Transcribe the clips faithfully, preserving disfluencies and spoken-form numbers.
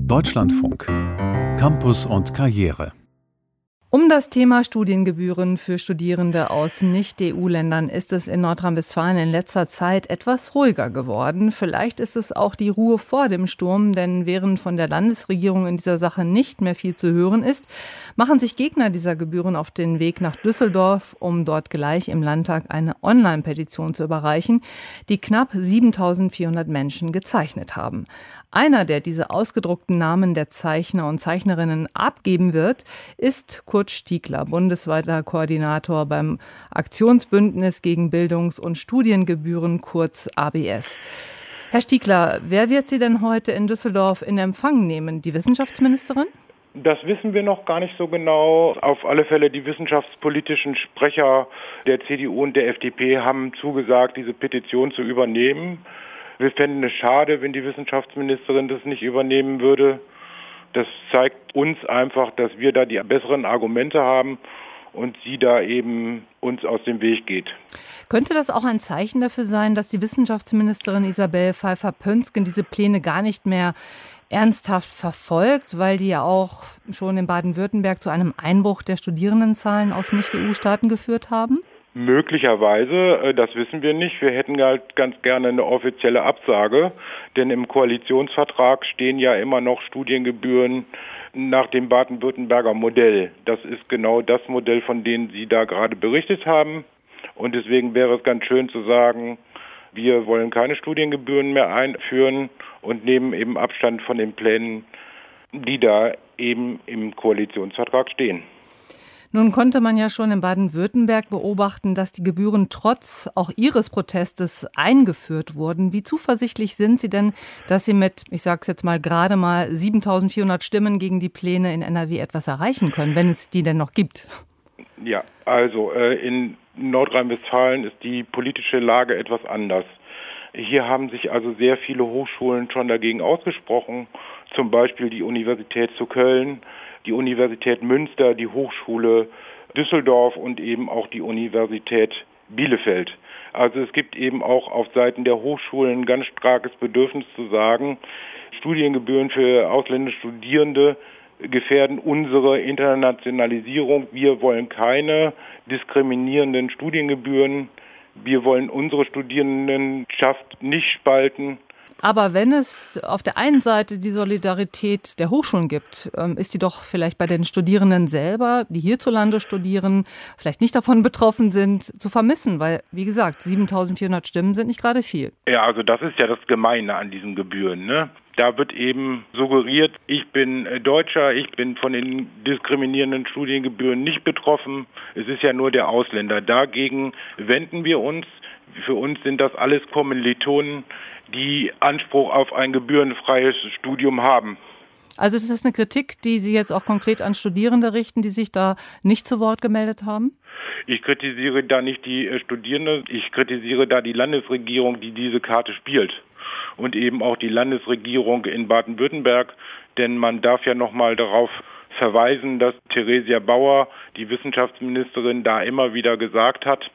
Deutschlandfunk. Campus und Karriere. Um das Thema Studiengebühren für Studierende aus Nicht-E U-Ländern ist es in Nordrhein-Westfalen in letzter Zeit etwas ruhiger geworden. Vielleicht ist es auch die Ruhe vor dem Sturm, denn während von der Landesregierung in dieser Sache nicht mehr viel zu hören ist, machen sich Gegner dieser Gebühren auf den Weg nach Düsseldorf, um dort gleich im Landtag eine Online-Petition zu überreichen, die knapp siebentausendvierhundert Menschen gezeichnet haben. Einer, der diese ausgedruckten Namen der Zeichner und Zeichnerinnen abgeben wird, ist Kurt Stiegler, bundesweiter Koordinator beim Aktionsbündnis gegen Bildungs- und Studiengebühren, kurz A B S. Herr Stiegler, wer wird Sie denn heute in Düsseldorf in Empfang nehmen? Die Wissenschaftsministerin? Das wissen wir noch gar nicht so genau. Auf alle Fälle die wissenschaftspolitischen Sprecher der C D U und der F D P haben zugesagt, diese Petition zu übernehmen. Wir fänden es schade, wenn die Wissenschaftsministerin das nicht übernehmen würde. Das zeigt uns einfach, dass wir da die besseren Argumente haben und sie da eben uns aus dem Weg geht. Könnte das auch ein Zeichen dafür sein, dass die Wissenschaftsministerin Isabel Pfeiffer-Pönsken diese Pläne gar nicht mehr ernsthaft verfolgt, weil die ja auch schon in Baden-Württemberg zu einem Einbruch der Studierendenzahlen aus Nicht-E U-Staaten geführt haben? Möglicherweise, das wissen wir nicht. Wir hätten halt ganz gerne eine offizielle Absage, denn im Koalitionsvertrag stehen ja immer noch Studiengebühren nach dem Baden-Württemberger Modell. Das ist genau das Modell, von dem Sie da gerade berichtet haben. Und deswegen wäre es ganz schön zu sagen, wir wollen keine Studiengebühren mehr einführen und nehmen eben Abstand von den Plänen, die da eben im Koalitionsvertrag stehen. Nun konnte man ja schon in Baden-Württemberg beobachten, dass die Gebühren trotz auch Ihres Protestes eingeführt wurden. Wie zuversichtlich sind Sie denn, dass Sie mit, ich sage es jetzt mal, gerade mal siebentausendvierhundert Stimmen gegen die Pläne in N R W etwas erreichen können, wenn es die denn noch gibt? Ja, also äh, in Nordrhein-Westfalen ist die politische Lage etwas anders. Hier haben sich also sehr viele Hochschulen schon dagegen ausgesprochen, zum Beispiel die Universität zu Köln, die Universität Münster, die Hochschule Düsseldorf und eben auch die Universität Bielefeld. Also es gibt eben auch auf Seiten der Hochschulen ein ganz starkes Bedürfnis zu sagen, Studiengebühren für ausländische Studierende gefährden unsere Internationalisierung. Wir wollen keine diskriminierenden Studiengebühren. Wir wollen unsere Studierendenschaft nicht spalten. Aber wenn es auf der einen Seite die Solidarität der Hochschulen gibt, ist die doch vielleicht bei den Studierenden selber, die hierzulande studieren, vielleicht nicht davon betroffen sind, zu vermissen. Weil, wie gesagt, siebentausendvierhundert Stimmen sind nicht gerade viel. Ja, also das ist ja das Gemeine an diesen Gebühren, ne? Da wird eben suggeriert, ich bin Deutscher, ich bin von den diskriminierenden Studiengebühren nicht betroffen. Es ist ja nur der Ausländer. Dagegen wenden wir uns. Für uns sind das alles Kommilitonen, die Anspruch auf ein gebührenfreies Studium haben. Also ist das eine Kritik, die Sie jetzt auch konkret an Studierende richten, die sich da nicht zu Wort gemeldet haben? Ich kritisiere da nicht die Studierenden, ich kritisiere da die Landesregierung, die diese Karte spielt. Und eben auch die Landesregierung in Baden-Württemberg, denn man darf ja noch mal darauf verweisen, dass Theresia Bauer, die Wissenschaftsministerin, da immer wieder gesagt hat,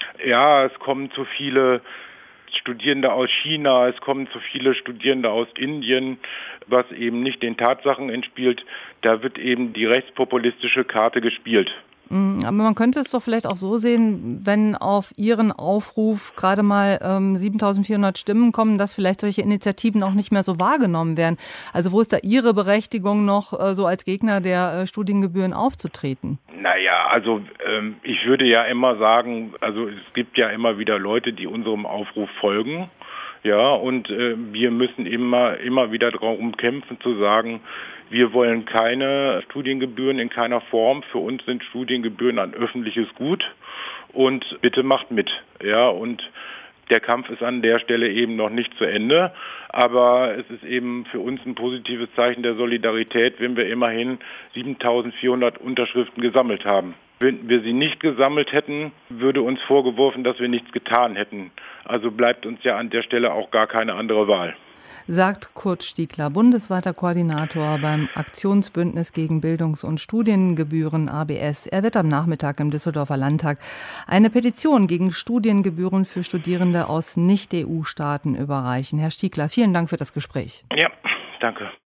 ja, es kommen zu viele Studierende aus China, es kommen zu viele Studierende aus Indien, was eben nicht den Tatsachen entspielt. Da wird eben die rechtspopulistische Karte gespielt. Aber man könnte es doch vielleicht auch so sehen, wenn auf Ihren Aufruf gerade mal ähm, siebentausendvierhundert Stimmen kommen, dass vielleicht solche Initiativen auch nicht mehr so wahrgenommen werden. Also wo ist da Ihre Berechtigung noch, äh, so als Gegner der äh, Studiengebühren aufzutreten? Naja, also ähm, ich würde ja immer sagen, also es gibt ja immer wieder Leute, die unserem Aufruf folgen. Ja, und äh, wir müssen immer, immer wieder darum kämpfen zu sagen, wir wollen keine Studiengebühren in keiner Form. Für uns sind Studiengebühren ein öffentliches Gut und bitte macht mit. Ja, und der Kampf ist an der Stelle eben noch nicht zu Ende, aber es ist eben für uns ein positives Zeichen der Solidarität, wenn wir immerhin siebentausendvierhundert Unterschriften gesammelt haben. Wenn wir sie nicht gesammelt hätten, würde uns vorgeworfen, dass wir nichts getan hätten. Also bleibt uns ja an der Stelle auch gar keine andere Wahl. Sagt Kurt Stiegler, bundesweiter Koordinator beim Aktionsbündnis gegen Bildungs- und Studiengebühren A B S. Er wird am Nachmittag im Düsseldorfer Landtag eine Petition gegen Studiengebühren für Studierende aus Nicht-E U-Staaten überreichen. Herr Stiegler, vielen Dank für das Gespräch. Ja, danke.